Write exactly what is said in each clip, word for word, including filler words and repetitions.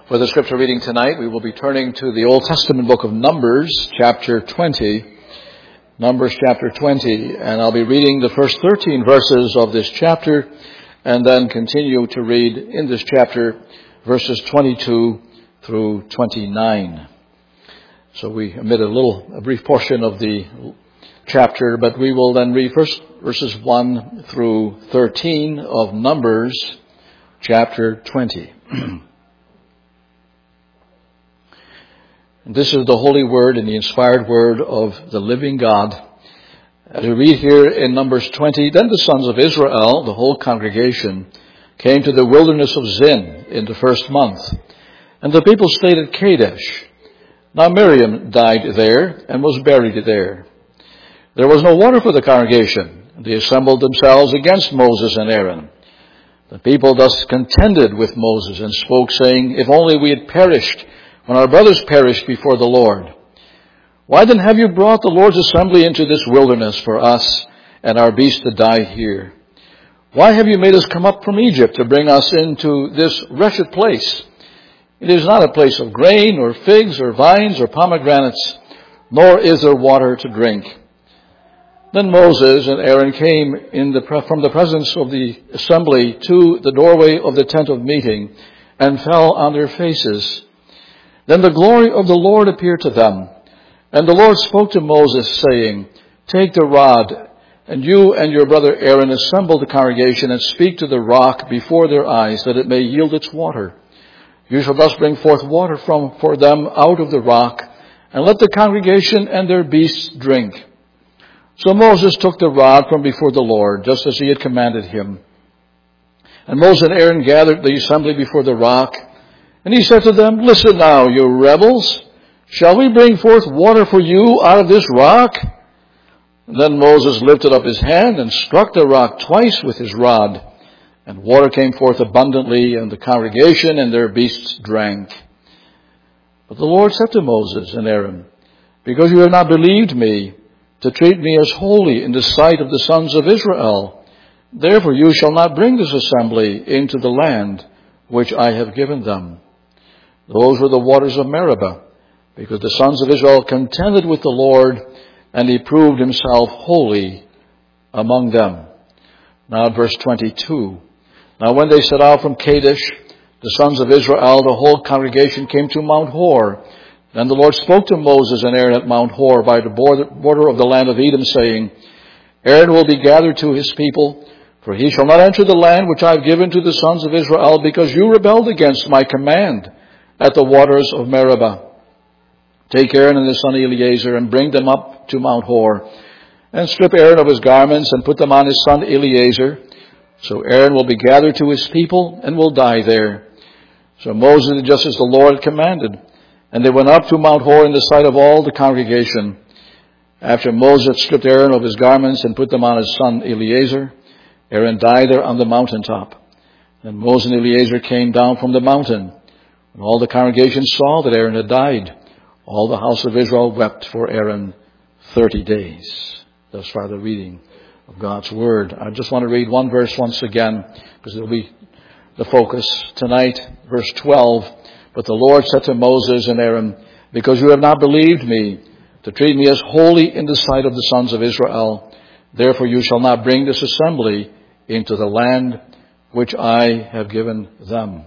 For the scripture reading tonight, we will be turning to the Old Testament book of Numbers, chapter twenty. Numbers chapter twenty. And I'll be reading the first thirteen verses of this chapter and then continue to read in this chapter verses twenty-two through twenty-nine. So we omit a little, a brief portion of the chapter, but we will then read first verses one through thirteen of Numbers chapter twenty. This is the holy word and the inspired word of the living God. As we read here in Numbers twenty, then the sons of Israel, the whole congregation, came to the wilderness of Zin in the first month, and the people stayed at Kadesh. Now Miriam died there and was buried there. There was no water for the congregation. They assembled themselves against Moses and Aaron. The people thus contended with Moses and spoke, saying, "If only we had perished when our brothers perished before the Lord. Why then have you brought the Lord's assembly into this wilderness for us and our beasts to die here? Why have you made us come up from Egypt to bring us into this wretched place? It is not a place of grain or figs or vines or pomegranates, nor is there water to drink." Then Moses and Aaron came in the, from the presence of the assembly to the doorway of the tent of meeting and fell on their faces. Then the glory of the Lord appeared to them. And the Lord spoke to Moses, saying, "Take the rod, and you and your brother Aaron assemble the congregation and speak to the rock before their eyes, that it may yield its water. You shall thus bring forth water from for them out of the rock, and let the congregation and their beasts drink." So Moses took the rod from before the Lord, just as he had commanded him. And Moses and Aaron gathered the assembly before the rock. And he said to them, "Listen now, you rebels. Shall we bring forth water for you out of this rock?" And then Moses lifted up his hand and struck the rock twice with his rod. And water came forth abundantly, and the congregation and their beasts drank. But the Lord said to Moses and Aaron, "Because you have not believed me, to treat me as holy in the sight of the sons of Israel, therefore you shall not bring this assembly into the land which I have given them." Those were the waters of Meribah, because the sons of Israel contended with the Lord, and he proved himself holy among them. Now at verse twenty-two. Now when they set out from Kadesh, the sons of Israel, the whole congregation, came to Mount Hor. Then the Lord spoke to Moses and Aaron at Mount Hor by the border of the land of Edom, saying, "Aaron will be gathered to his people, for he shall not enter the land which I have given to the sons of Israel, because you rebelled against my command at the waters of Meribah. Take Aaron and his son Eleazar and bring them up to Mount Hor, and strip Aaron of his garments and put them on his son Eleazar. So Aaron will be gathered to his people and will die there." So Moses did just as the Lord had commanded, and they went up to Mount Hor in the sight of all the congregation. After Moses stripped Aaron of his garments and put them on his son Eleazar, Aaron died there on the mountaintop. Then Moses and Eleazar came down from the mountain. When all the congregation saw that Aaron had died, all the house of Israel wept for Aaron thirty days. Thus far the reading of God's Word. I just want to read one verse once again, because it will be the focus tonight. Verse twelve. But the Lord said to Moses and Aaron, "Because you have not believed me, to treat me as holy in the sight of the sons of Israel, therefore you shall not bring this assembly into the land which I have given them."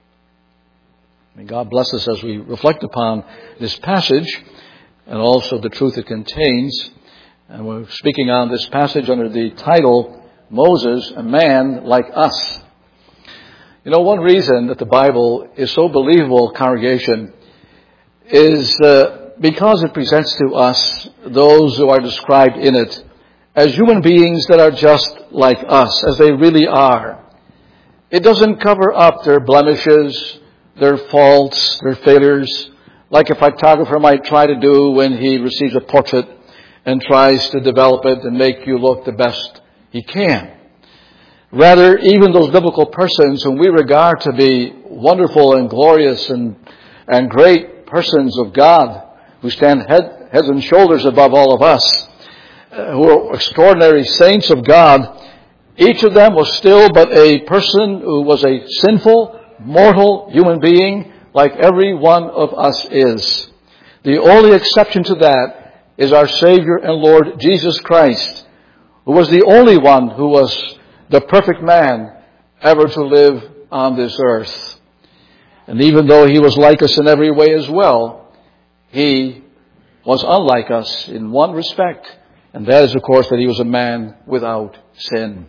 May God bless us as we reflect upon this passage and also the truth it contains. And we're speaking on this passage under the title, "Moses, a Man Like Us." You know, one reason that the Bible is so believable, congregation, is uh, because it presents to us those who are described in it as human beings that are just like us, as they really are. It doesn't cover up their blemishes, their faults, their failures, like a photographer might try to do when he receives a portrait and tries to develop it and make you look the best he can. Rather, even those biblical persons whom we regard to be wonderful and glorious and, and great persons of God, who stand head, heads and shoulders above all of us, uh, who are extraordinary saints of God, each of them was still but a person who was a sinful, mortal human being like every one of us is. The only exception to that is our Savior and Lord Jesus Christ, who was the only one who was the perfect man ever to live on this earth. And even though he was like us in every way as well, he was unlike us in one respect, and that is, of course, that he was a man without sin.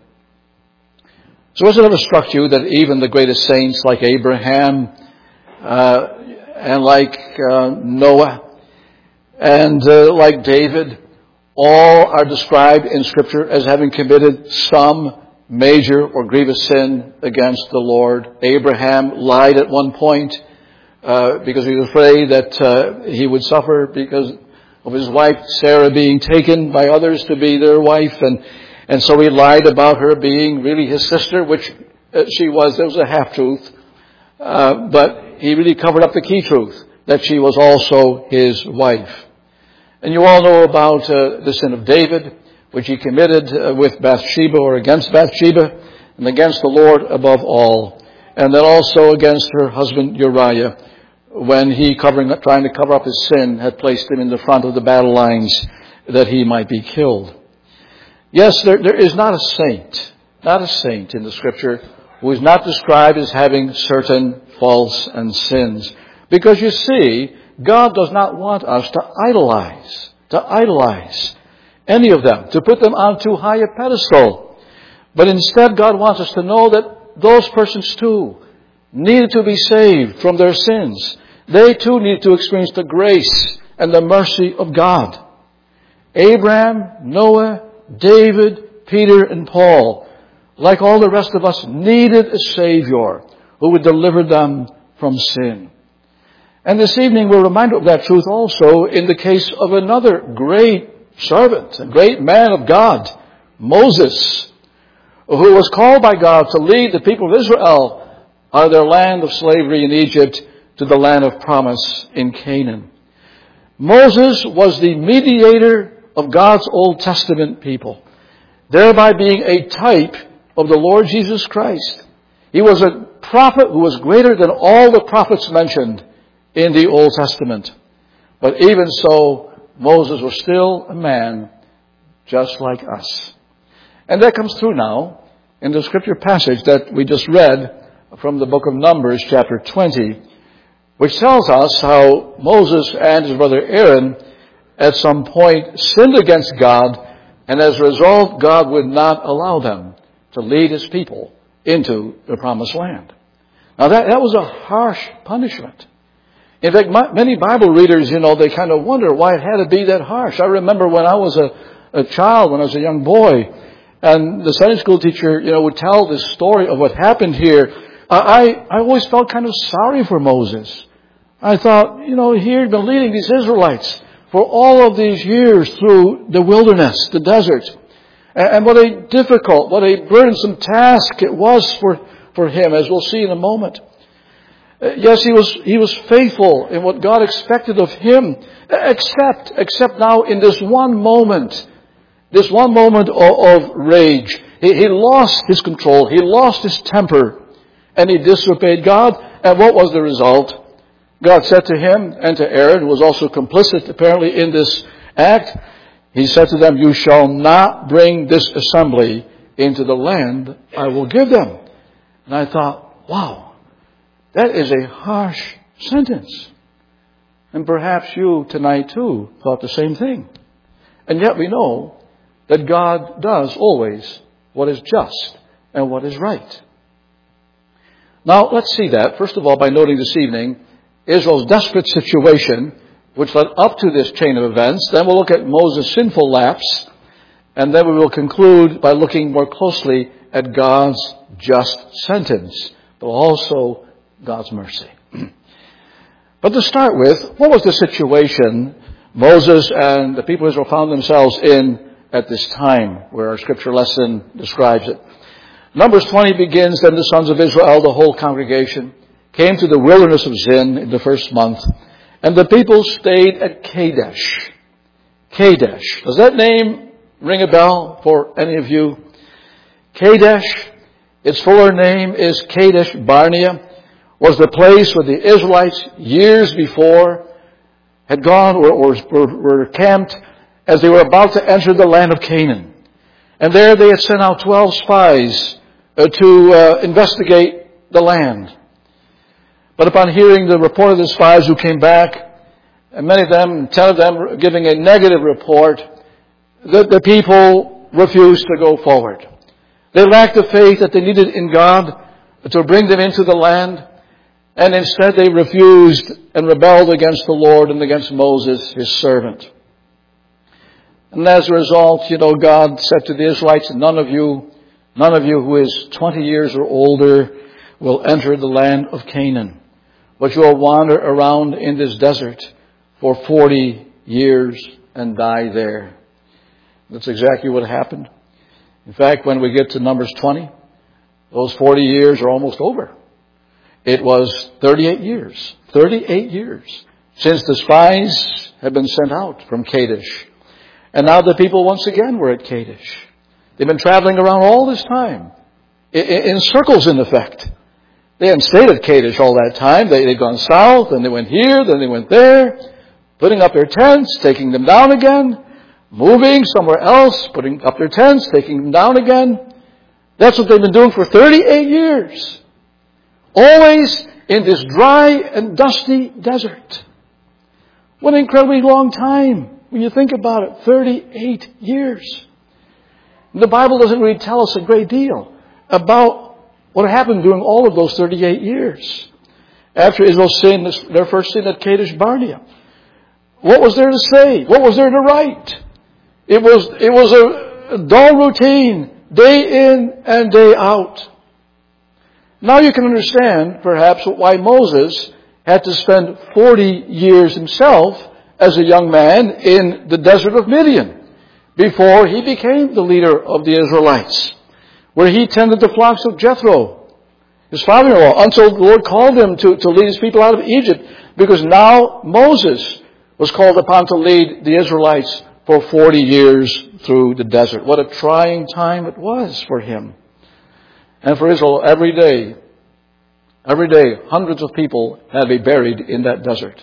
So has it ever struck you that even the greatest saints like Abraham uh, and like uh, Noah and uh, like David, all are described in Scripture as having committed some major or grievous sin against the Lord? Abraham lied at one point uh, because he was afraid that uh, he would suffer because of his wife Sarah being taken by others to be their wife, and and so he lied about her being really his sister, which uh, she was. There was a half-truth, uh, but he really covered up the key truth, that she was also his wife. And you all know about uh, the sin of David, which he committed uh, with Bathsheba, or against Bathsheba, and against the Lord above all. And then also against her husband Uriah, when he, covering, trying to cover up his sin, had placed him in the front of the battle lines that he might be killed. Yes, there, there is not a saint, not a saint in the Scripture who is not described as having certain faults and sins. Because you see, God does not want us to idolize, to idolize any of them, to put them on too high a pedestal. But instead, God wants us to know that those persons too needed to be saved from their sins. They too needed to experience the grace and the mercy of God. Abraham, Noah, David, Peter, and Paul, like all the rest of us, needed a Savior who would deliver them from sin. And this evening we're reminded of that truth also in the case of another great servant, a great man of God, Moses, who was called by God to lead the people of Israel out of their land of slavery in Egypt to the land of promise in Canaan. Moses was the mediator of God's Old Testament people, thereby being a type of the Lord Jesus Christ. He was a prophet who was greater than all the prophets mentioned in the Old Testament. But even so, Moses was still a man just like us. And that comes through now in the Scripture passage that we just read from the book of Numbers, chapter twenty, which tells us how Moses and his brother Aaron at some point sinned against God, and as a result, God would not allow them to lead his people into the promised land. Now that, that was a harsh punishment. In fact, my, many Bible readers, you know, they kind of wonder why it had to be that harsh. I remember when I was a, a child, when I was a young boy, and the Sunday school teacher, you know, would tell this story of what happened here. I, I always felt kind of sorry for Moses. I thought, you know, he had been leading these Israelites for all of these years through the wilderness, the desert. And, and what a difficult, what a burdensome task it was for, for him, as we'll see in a moment. Yes, he was, he was faithful in what God expected of him, except, except now in this one moment, this one moment of, of rage. He, he lost his control, he lost his temper, and he disobeyed God. And what was the result? God said to him and to Aaron, who was also complicit apparently in this act, he said to them, "You shall not bring this assembly into the land I will give them." And I thought, wow, that is a harsh sentence. And perhaps you tonight too thought the same thing. And yet we know that God does always what is just and what is right. Now let's see that, first of all, by noting this evening Israel's desperate situation, which led up to this chain of events. Then we'll look at Moses' sinful lapse. And then we will conclude by looking more closely at God's just sentence, but also God's mercy. But to start with, what was the situation Moses and the people of Israel found themselves in at this time, where our scripture lesson describes it? Numbers twenty begins, "Then the sons of Israel, the whole congregation, came to the wilderness of Zin in the first month, and the people stayed at Kadesh." Kadesh. Does that name ring a bell for any of you? Kadesh, its fuller name is Kadesh Barnea, was the place where the Israelites years before had gone or, or were, were camped as they were about to enter the land of Canaan. And there they had sent out twelve spies uh, to uh, investigate the land. But upon hearing the report of the spies who came back, and many of them, ten of them giving a negative report, the, the people refused to go forward. They lacked the faith that they needed in God to bring them into the land. And instead they refused and rebelled against the Lord and against Moses, his servant. And as a result, you know, God said to the Israelites, none of you, none of you who is twenty years or older will enter the land of Canaan, but you will wander around in this desert for forty years and die there. That's exactly what happened. In fact, when we get to Numbers twenty, those forty years are almost over. It was thirty-eight years, thirty-eight years since the spies had been sent out from Kadesh. And now the people once again were at Kadesh. They've been traveling around all this time, in circles in effect. They hadn't stayed at Kadesh all that time. They, they'd gone south, and they went here, then they went there, putting up their tents, taking them down again, moving somewhere else, putting up their tents, taking them down again. That's what they've been doing for thirty-eight years. Always in this dry and dusty desert. What an incredibly long time when you think about it. thirty-eight years. The Bible doesn't really tell us a great deal about what happened during all of those thirty-eight years. After Israel sinned their first sin at Kadesh Barnea. What was there to say? What was there to write? It was, it was a, a dull routine, day in and day out. Now you can understand, perhaps, why Moses had to spend forty years himself as a young man in the desert of Midian before he became the leader of the Israelites, where he tended the flocks of Jethro, his father-in-law, until the Lord called him to, to lead his people out of Egypt, because now Moses was called upon to lead the Israelites for forty years through the desert. What a trying time it was for him. And for Israel, every day, every day, hundreds of people had to be buried in that desert.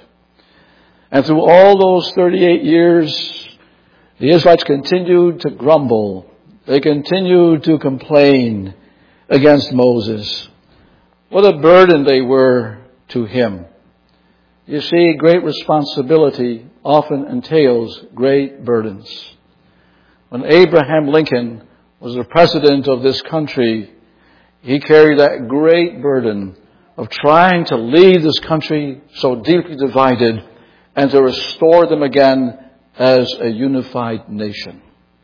And through all those thirty-eight years, the Israelites continued to grumble. They continued to complain against Moses. What a burden they were to him. You see, great responsibility often entails great burdens. When Abraham Lincoln was the president of this country, he carried that great burden of trying to lead this country so deeply divided and to restore them again as a unified nation.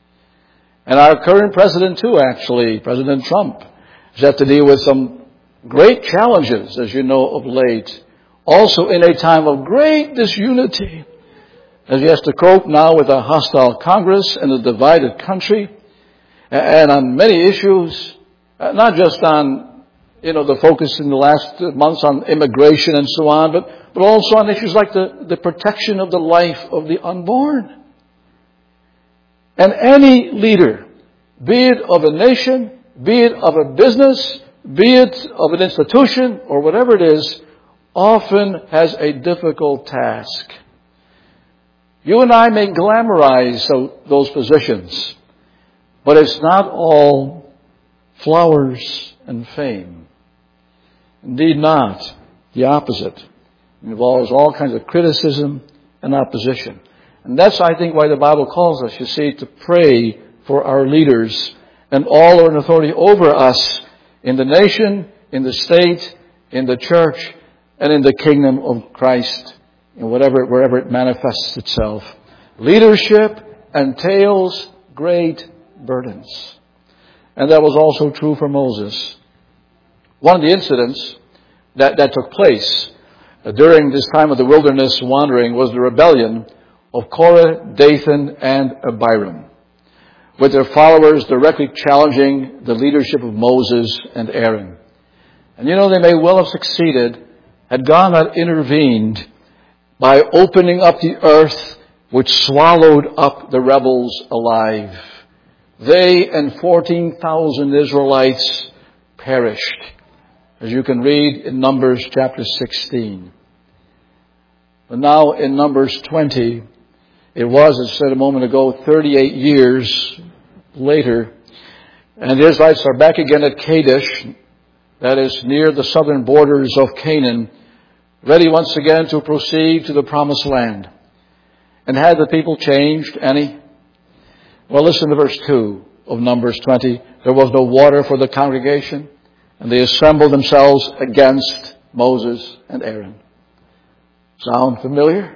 And our current president too, actually, President Trump, has had to deal with some great challenges, as you know, of late. Also in a time of great disunity, as he has to cope now with a hostile Congress and a divided country, and on many issues, not just on, you know, the focus in the last months on immigration and so on, but, but also on issues like the, the protection of the life of the unborn. And any leader, be it of a nation, be it of a business, be it of an institution, or whatever it is, often has a difficult task. You and I may glamorize those positions, but it's not all flowers and fame. Indeed not. The opposite. It involves all kinds of criticism and opposition. And that's, I think, why the Bible calls us, you see, to pray for our leaders and all who are in authority over us in the nation, in the state, in the church, and in the kingdom of Christ, in whatever, wherever it manifests itself. Leadership entails great burdens. And that was also true for Moses. One of the incidents that, that took place during this time of the wilderness wandering was the rebellion of Korah, Dathan, and Abiram, with their followers directly challenging the leadership of Moses and Aaron. And you know, they may well have succeeded had God not intervened by opening up the earth which swallowed up the rebels alive. They and fourteen thousand Israelites perished as you can read in Numbers chapter sixteen. But now in Numbers twenty, it was, as I said a moment ago, thirty-eight years later, and the Israelites are back again at Kadesh, that is near the southern borders of Canaan, ready once again to proceed to the promised land. And had the people changed any? Well, listen to verse two of Numbers twenty. There was no water for the congregation, and they assembled themselves against Moses and Aaron. Sound familiar?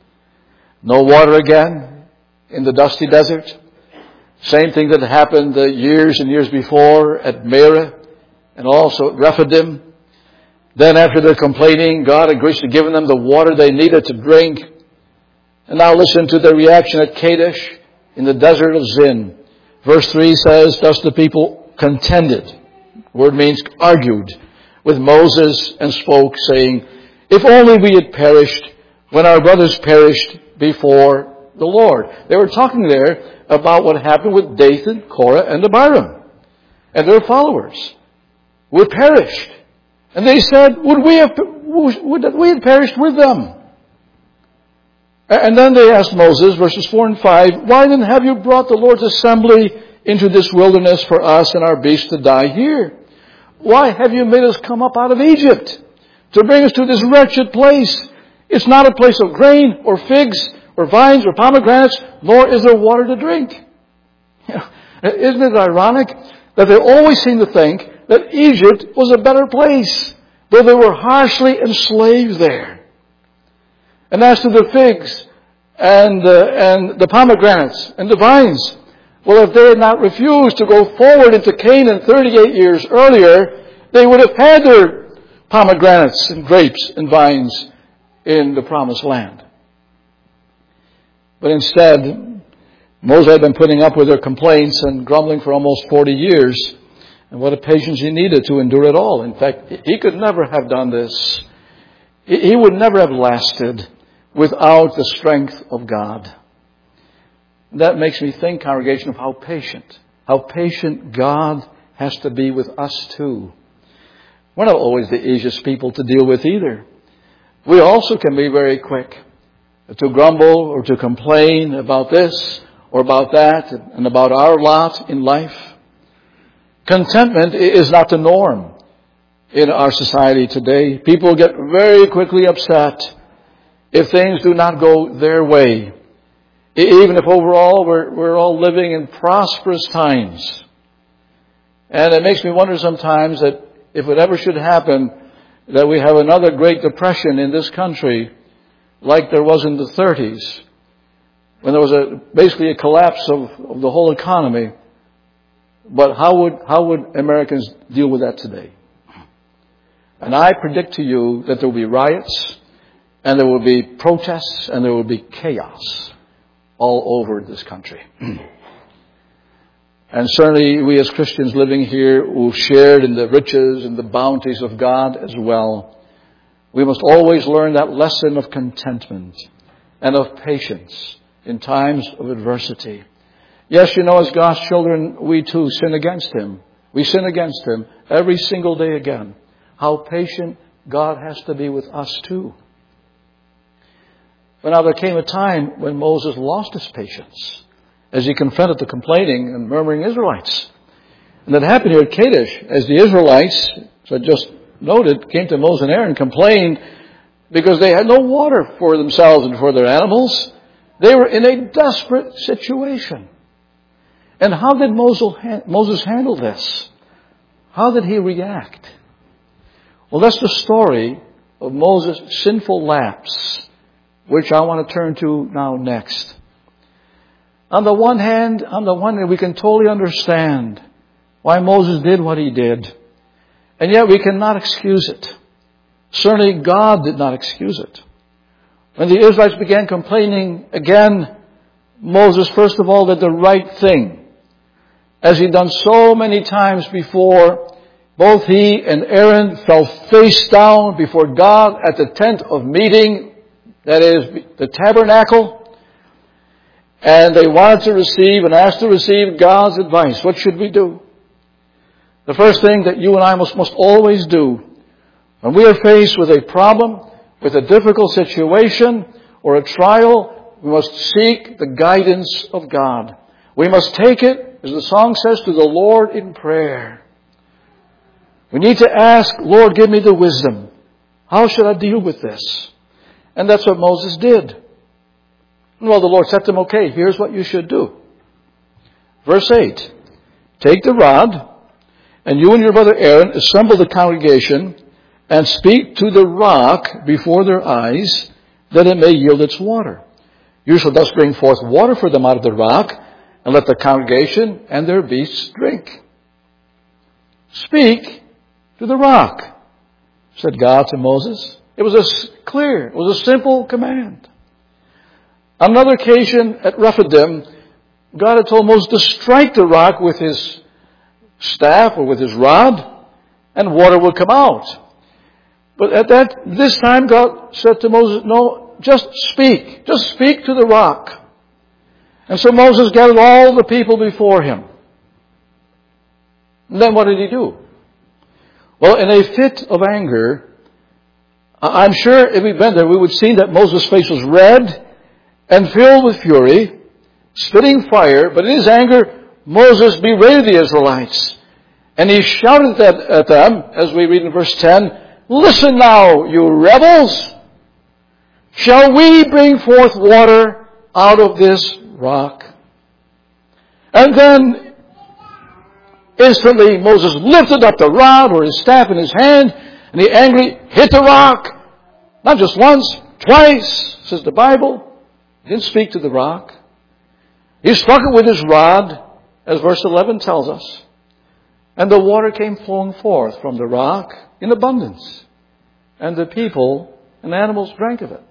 No water again in the dusty desert. Same thing that happened uh, years and years before at Merah and also at Rephidim. Then after their complaining, God agrees to give them the water they needed to drink. And now listen to their reaction at Kadesh in the desert of Zin. Verse three says, thus the people contended. The word means argued with Moses and spoke, saying, if only we had perished when our brothers perished before the Lord. They were talking there about what happened with Dathan, Korah, and Abiram and their followers who had perished. And they said, would we have, would that we had perished with them? And then they asked Moses, verses four and five, why then have you brought the Lord's assembly into this wilderness for us and our beasts to die here? Why have you made us come up out of Egypt to bring us to this wretched place? It's not a place of grain or figs or vines or pomegranates, nor is there water to drink. Isn't it ironic that they always seem to think that Egypt was a better place, though they were harshly enslaved there? And as to the figs and, uh, and the pomegranates and the vines, well, if they had not refused to go forward into Canaan thirty-eight years earlier, they would have had their pomegranates and grapes and vines in the promised land. But instead, Moses had been putting up with their complaints and grumbling for almost forty years. And what a patience he needed to endure it all. In fact, he could never have done this. He would never have lasted without the strength of God. That makes me think, congregation, of how patient, how patient God has to be with us too. We're not always the easiest people to deal with either. We also can be very quick to grumble or to complain about this or about that and about our lot in life. Contentment is not the norm in our society today. People get very quickly upset if things do not go their way, even if overall we're, we're all living in prosperous times. And it makes me wonder sometimes that if it ever should happen that we have another Great Depression in this country like there was in the thirties, when there was a basically a collapse of, of the whole economy. But how would how would Americans deal with that today? And I predict to you that there will be riots, and there will be protests, and there will be chaos all over this country. And certainly we as Christians living here who've shared in the riches and the bounties of God as well, we must always learn that lesson of contentment and of patience in times of adversity. Yes, you know, as God's children, we too sin against Him. We sin against Him every single day again. How patient God has to be with us too. But now there came a time when Moses lost his patience as he confronted the complaining and murmuring Israelites. And that happened here at Kadesh as the Israelites, as I just noted, came to Moses and Aaron and complained because they had no water for themselves and for their animals. They were in a desperate situation. And how did Moses handle this? How did he react? Well, that's the story of Moses' sinful lapse, which I want to turn to now next. On the one hand, on the one hand, we can totally understand why Moses did what he did. And yet we cannot excuse it. Certainly God did not excuse it. When the Israelites began complaining again, Moses first of all did the right thing. As he'd done so many times before, both he and Aaron fell face down before God at the tent of meeting, that is, the tabernacle. And they wanted to receive and asked to receive God's advice. What should we do? The first thing that you and I must, must always do When we are faced with a problem, with a difficult situation, or a trial, we must seek the guidance of God. We must take it, as the song says, to the Lord in prayer. We need to ask, Lord, give me the wisdom. How should I deal with this? And that's what Moses did. Well, the Lord said to him, okay, here's what you should do. Verse eight, take the rod, and you and your brother Aaron assemble the congregation and speak to the rock before their eyes, that it may yield its water. You shall thus bring forth water for them out of the rock, and let the congregation and their beasts drink. Speak to the rock, said God to Moses. It was a clear, it was a simple command. On another occasion at Rephidim, God had told Moses to strike the rock with his staff or with his rod, and water would come out. But at that, this time God said to Moses, no, just speak. Just speak to the rock. And so Moses gathered all the people before him. And then what did he do? Well, in a fit of anger, I'm sure if we'd been there, we would see that Moses' face was red and filled with fury, spitting fire. But in his anger, Moses berated the Israelites. And he shouted at them, as we read in verse ten, listen now, you rebels! Shall we bring forth water out of this rock? And then instantly Moses lifted up the rod or his staff in his hand, and he angrily hit the rock. Not just once, twice, says the Bible. He didn't speak to the rock. He struck it with his rod, as verse eleven tells us. And the water came flowing forth from the rock in abundance. And the people and animals drank of it.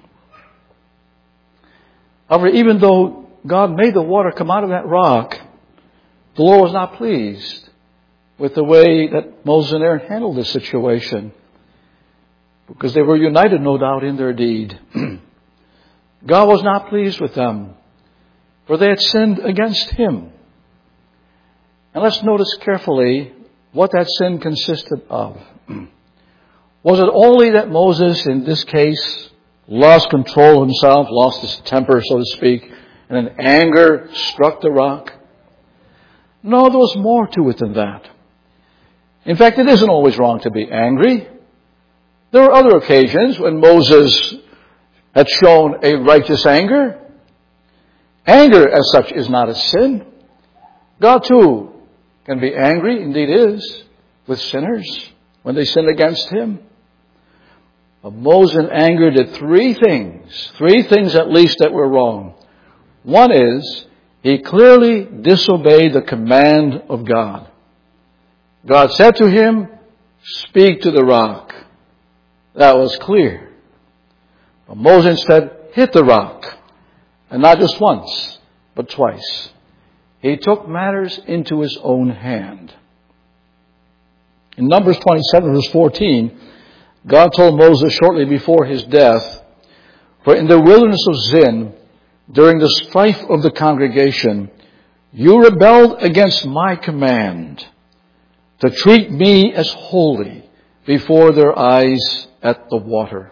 However, even though God made the water come out of that rock, the Lord was not pleased with the way that Moses and Aaron handled this situation, because they were united, no doubt, in their deed. God was not pleased with them, for they had sinned against Him. And let's notice carefully what that sin consisted of. Was it only that Moses, in this case, lost control of himself, lost his temper, so to speak, and in anger struck the rock? No, there was more to it than that. In fact, it isn't always wrong to be angry. There are other occasions when Moses had shown a righteous anger. Anger, as such, is not a sin. God, too, can be angry, indeed is, with sinners when they sin against Him. But Moses in anger did three things, three things at least that were wrong. One is, he clearly disobeyed the command of God. God said to him, speak to the rock. That was clear. But Moses instead hit the rock. And not just once, but twice. He took matters into his own hand. In Numbers twenty-seven, verse fourteen, God told Moses shortly before his death, for in the wilderness of Zin, during the strife of the congregation, you rebelled against my command to treat me as holy before their eyes at the water.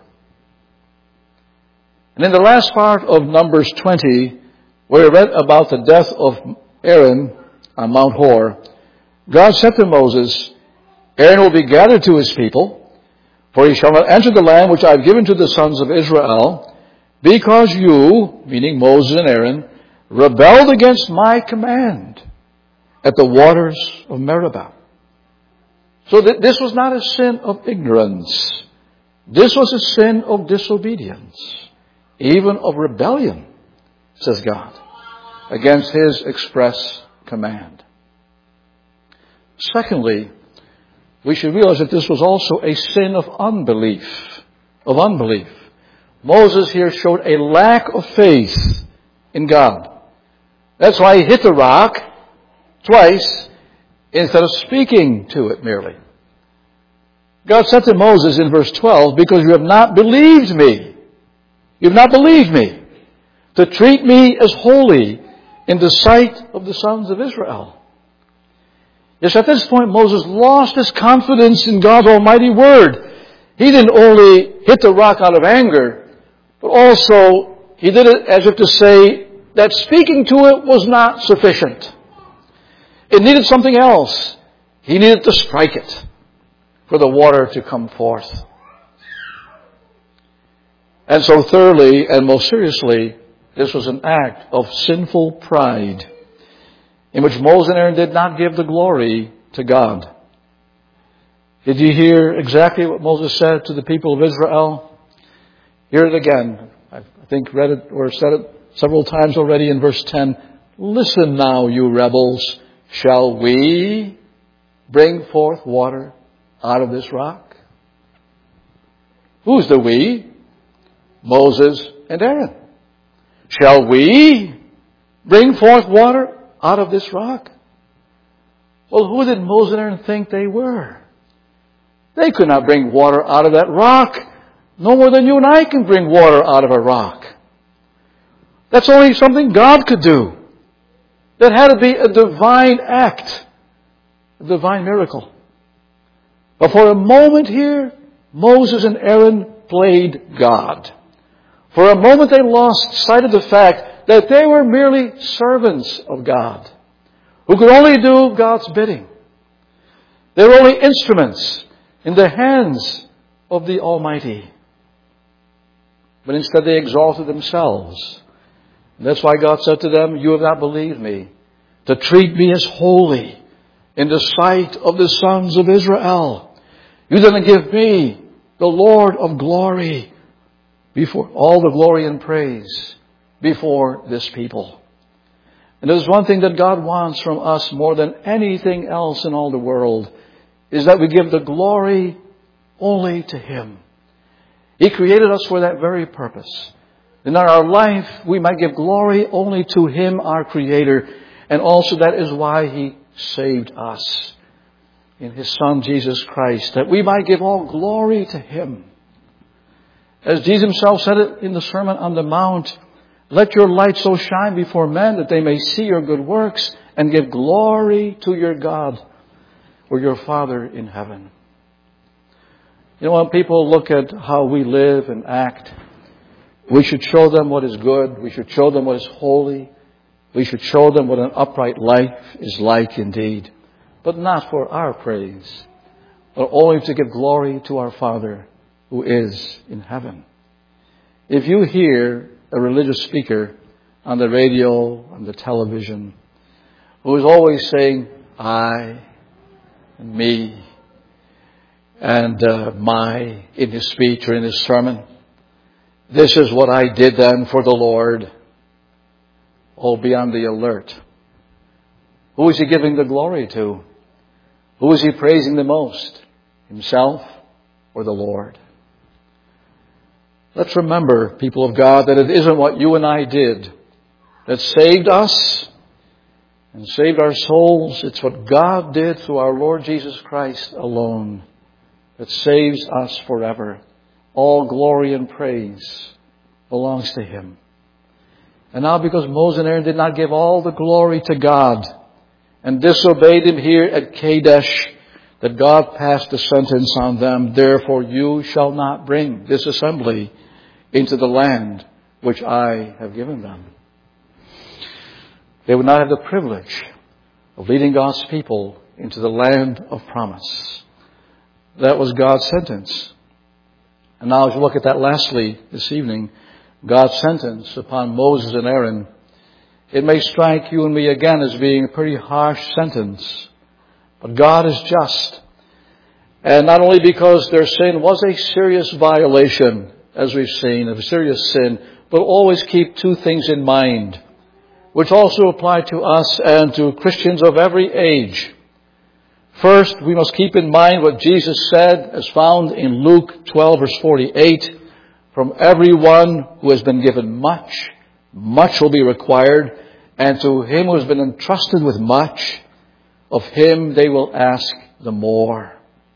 And in the last part of Numbers twenty, where we read about the death of Aaron on Mount Hor, God said to Moses, Aaron will be gathered to his people, for he shall not enter the land which I have given to the sons of Israel, because you, meaning Moses and Aaron, rebelled against my command at the waters of Meribah. So that this was not a sin of ignorance. This was a sin of disobedience, even of rebellion, says God, against His express command. Secondly, we should realize that this was also a sin of unbelief, of unbelief. Moses here showed a lack of faith in God. That's why he hit the rock twice instead of speaking to it merely. God said to Moses in verse twelve, because you have not believed me, you have not believed me, to treat me as holy in the sight of the sons of Israel. Yes, at this point Moses lost his confidence in God's almighty word. He didn't only hit the rock out of anger, but also he did it as if to say that speaking to it was not sufficient. It needed something else. He needed to strike it for the water to come forth. And so thirdly, and most seriously, this was an act of sinful pride in which Moses and Aaron did not give the glory to God. Did you hear exactly what Moses said to the people of Israel? Hear it again. I think read it or said it several times already in verse ten. Listen now, you rebels. Shall we bring forth water out of this rock? Who's the we? Moses and Aaron. Shall we bring forth water out of this rock? Well, who did Moses and Aaron think they were? They could not bring water out of that rock, no more than you and I can bring water out of a rock. That's only something God could do. That had to be a divine act, a divine miracle. But for a moment here, Moses and Aaron played God. For a moment they lost sight of the fact that they were merely servants of God, who could only do God's bidding. They were only instruments in the hands of the Almighty. But instead they exalted themselves. And that's why God said to them, you have not believed me, to treat me as holy in the sight of the sons of Israel. You didn't give me, the Lord of glory, before all the glory and praise before this people. And there's one thing that God wants from us more than anything else in all the world, is that we give the glory only to Him. He created us for that very purpose. In our life, we might give glory only to Him, our Creator. And also that is why He saved us in His Son, Jesus Christ, that we might give all glory to Him. As Jesus Himself said it in the Sermon on the Mount, let your light so shine before men that they may see your good works and give glory to your God or your Father in heaven. You know, when people look at how we live and act, we should show them what is good. We should show them what is holy. We should show them what an upright life is like indeed. But not for our praise, but only to give glory to our Father who is in heaven. If you hear a religious speaker on the radio, on the television, who is always saying, I, and me, and uh, my, in his speech or in his sermon, this is what I did then for the Lord, oh, be on the alert. Who is he giving the glory to? Who is he praising the most? Himself or the Lord? Let's remember, people of God, that it isn't what you and I did that saved us and saved our souls. It's what God did through our Lord Jesus Christ alone that saves us forever. All glory and praise belongs to Him. And now because Moses and Aaron did not give all the glory to God and disobeyed Him here at Kadesh, that God passed the sentence on them, therefore you shall not bring this assembly into the land which I have given them. They would not have the privilege of leading God's people into the land of promise. That was God's sentence. And now as you look at that lastly this evening, God's sentence upon Moses and Aaron, it may strike you and me again as being a pretty harsh sentence. But God is just. And not only because their sin was a serious violation, as we've seen, of a serious sin, but always keep two things in mind, which also apply to us and to Christians of every age. First, we must keep in mind what Jesus said, as found in Luke twelve, verse forty-eight. From everyone who has been given much, much will be required. And to him who has been entrusted with much, of him they will ask the more.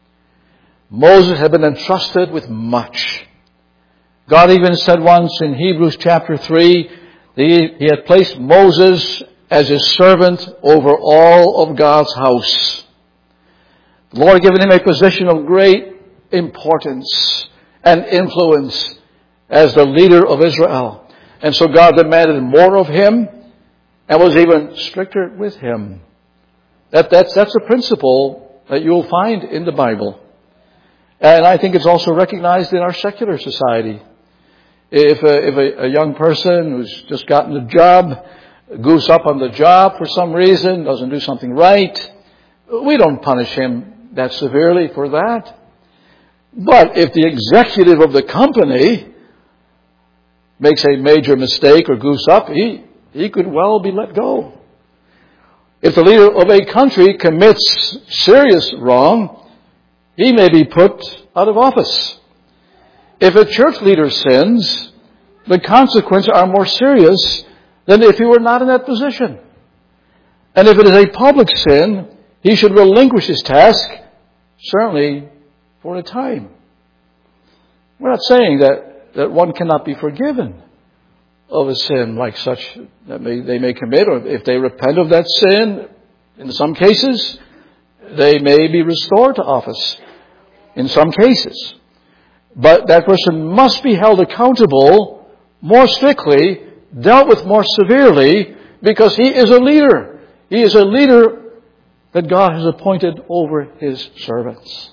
Moses had been entrusted with much. God even said once in Hebrews chapter three, that he had placed Moses as his servant over all of God's house. The Lord had given him a position of great importance and influence as the leader of Israel. And so God demanded more of him and was even stricter with him. That, that's, that's a principle that you'll find in the Bible. And I think it's also recognized in our secular society. If a, if a, a young person who's just gotten a job goose up on the job for some reason, doesn't do something right, we don't punish him that severely for that. But if the executive of the company makes a major mistake or goose up, he, he could well be let go. If the leader of a country commits serious wrong, he may be put out of office. If a church leader sins, the consequences are more serious than if he were not in that position. And if it is a public sin, he should relinquish his task, certainly for a time. We're not saying that, that one cannot be forgiven of a sin like such that may, they may commit, or if they repent of that sin, in some cases, they may be restored to office. In some cases. But that person must be held accountable more strictly, dealt with more severely, because he is a leader. He is a leader that God has appointed over his servants.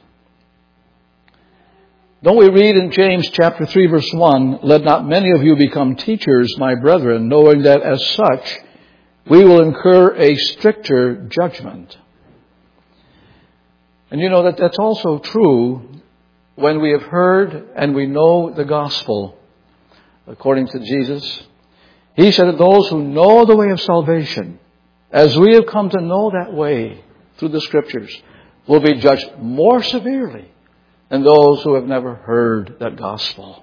Don't we read in James chapter three verse one, "Let not many of you become teachers, my brethren, knowing that as such we will incur a stricter judgment." And you know that that's also true when we have heard and we know the gospel according to Jesus. He said that those who know the way of salvation, as we have come to know that way through the Scriptures, will be judged more severely than those who have never heard that gospel.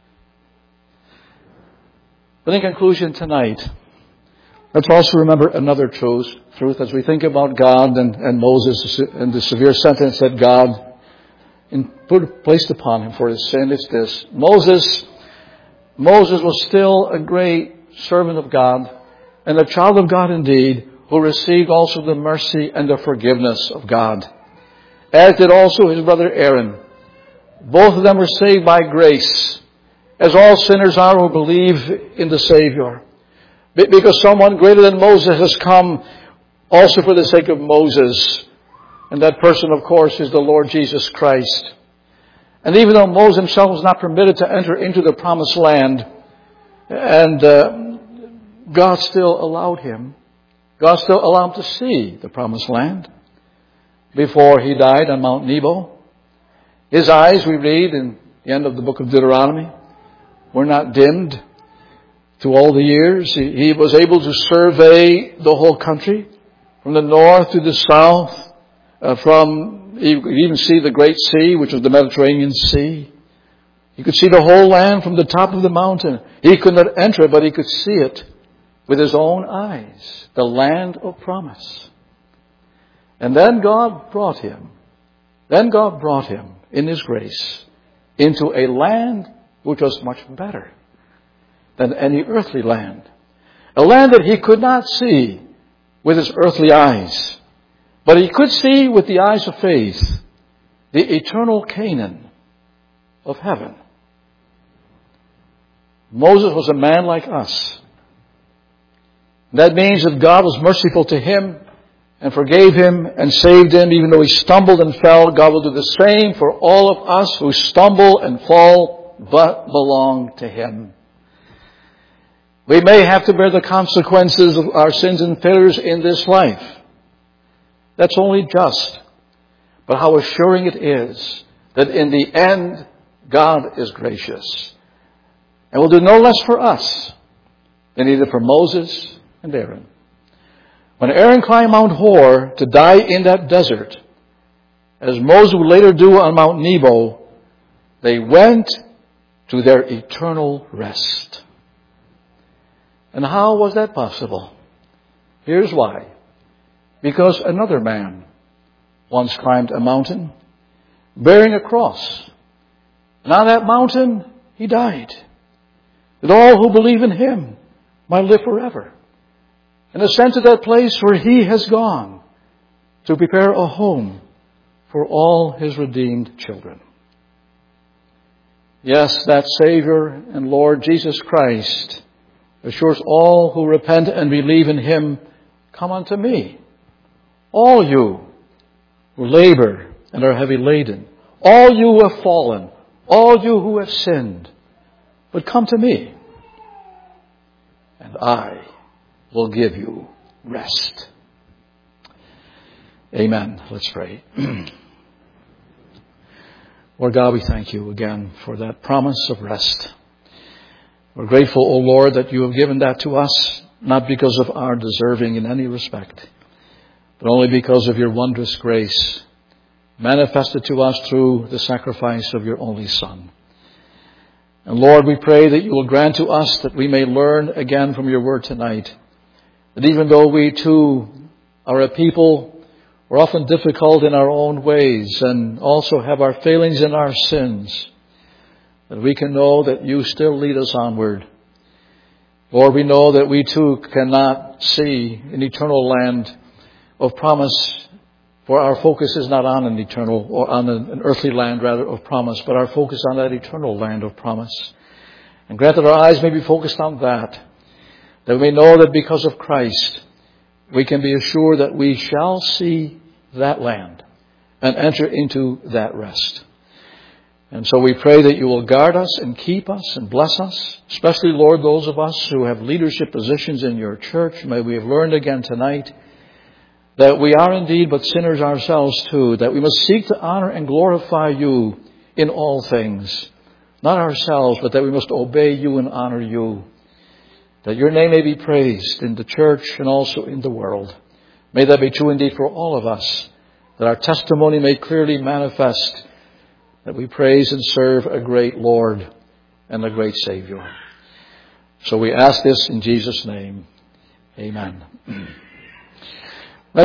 But in conclusion tonight, let's also remember another truth, truth as we think about God and, and Moses and the severe sentence that God in, put, placed upon him for his sin. It's this. Moses, Moses was still a great servant of God and a child of God indeed, who received also the mercy and the forgiveness of God, as did also his brother Aaron. Both of them were saved by grace, as all sinners are who believe in the Savior. Because someone greater than Moses has come also for the sake of Moses. And that person, of course, is the Lord Jesus Christ. And even though Moses himself was not permitted to enter into the promised land, and uh, God still allowed him, God still allowed him to see the promised land before he died on Mount Nebo. His eyes, we read in the end of the book of Deuteronomy, were not dimmed through all the years. He, he was able to survey the whole country from the north to the south. Uh, from, you could even see the Great Sea, which was the Mediterranean Sea. You could see the whole land from the top of the mountain. He could not enter it, but he could see it with his own eyes. The land of promise. And then God brought him. Then God brought him in his grace into a land which was much better than any earthly land. A land that he could not see with his earthly eyes. But he could see with the eyes of faith the eternal Canaan of heaven. Moses was a man like us. That means that God was merciful to him and forgave him and saved him. Even though he stumbled and fell, God will do the same for all of us who stumble and fall but belong to him. We may have to bear the consequences of our sins and failures in this life. That's only just. But how assuring it is that in the end, God is gracious. And will do no less for us than he did for Moses and Aaron. When Aaron climbed Mount Hor to die in that desert, as Moses would later do on Mount Nebo, they went to their eternal rest. And how was that possible? Here's why. Because another man once climbed a mountain bearing a cross. And on that mountain, he died. That all who believe in him might live forever. And ascend to that place where he has gone to prepare a home for all his redeemed children. Yes, that Savior and Lord Jesus Christ assures all who repent and believe in Him, come unto me. All you who labor and are heavy laden, all you who have fallen, all you who have sinned, but come to me, and I will give you rest. Amen. Let's pray. Lord God, we thank you again for that promise of rest. We're grateful, O Lord, that you have given that to us, not because of our deserving in any respect, but only because of your wondrous grace, manifested to us through the sacrifice of your only Son. And Lord, we pray that you will grant to us that we may learn again from your word tonight, that even though we too are a people we're often difficult in our own ways and also have our failings and our sins, that we can know that you still lead us onward. Lord, we know that we too cannot see an eternal land of promise, for our focus is not on an eternal, or on an earthly land rather of promise, but our focus on that eternal land of promise. And grant that our eyes may be focused on that, that we know that because of Christ, we can be assured that we shall see that land and enter into that rest. And so we pray that you will guard us and keep us and bless us, especially, Lord, those of us who have leadership positions in your church. May we have learned again tonight that we are indeed but sinners ourselves too, that we must seek to honor and glorify you in all things, not ourselves, but that we must obey you and honor you, that your name may be praised in the church and also in the world. May that be true indeed for all of us, that our testimony may clearly manifest that we praise and serve a great Lord and a great Savior. So we ask this in Jesus' name. Amen.